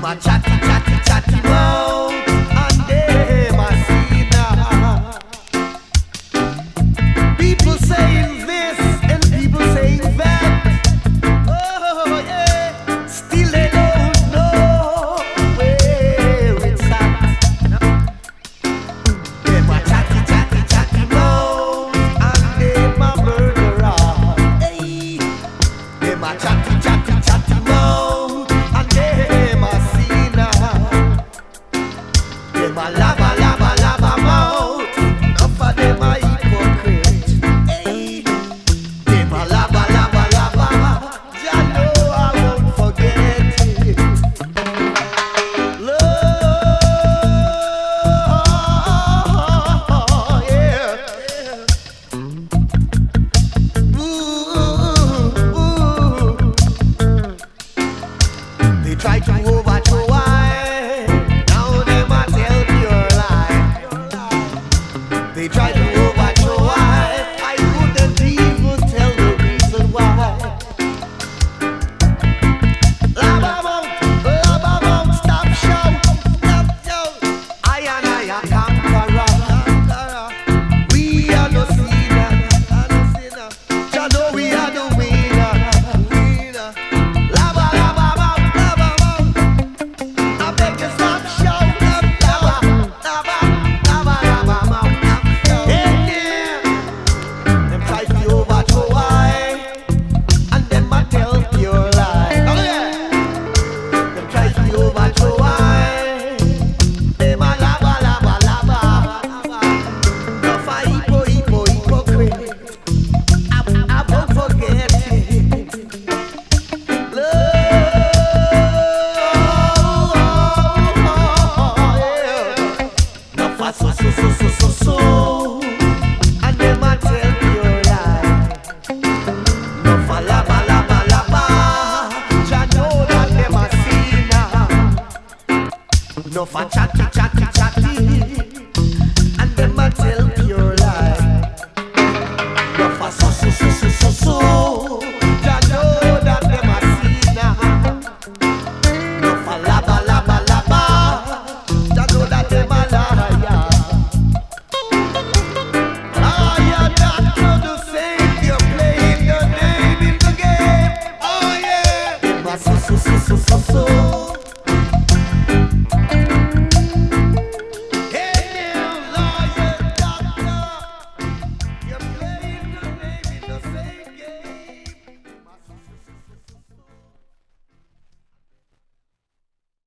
a chatty, chatty, chatty mouth, and them a sinner. People saying this and people saying that. Oh yeah, still they don't know where it's at. Them a chatty, chatty, chatty mouth, and them a murderer. Hey, them a chatty, chatty, chatty mouth, and them a sinner. Them a lava, lava, lava mouth. Enough of them a hypocrite. Hey, them a lava, lava, lava. Jah know I won't forget it. Lord, yeah. Ooh. They try to overthrow I. Now them a tell pure lie. They try to overthrow I couldn't even tell the reason why. Lava mount, stop shout, stop shout. I and I a conqueror. We are no sinner. Jah know we are the winner. Lava mount. I beg you stop shout, lava mount. Yeah. Them try to overthrow I, and them a tell pure lie. Oh yeah. Them try to overthrow I. Them a lava. No for hypocrite. I won't forget it. Love, yeah. No for so. And them a tell pure lie. No for lava. Jah know that them a sinner. No for chatty, and them a tell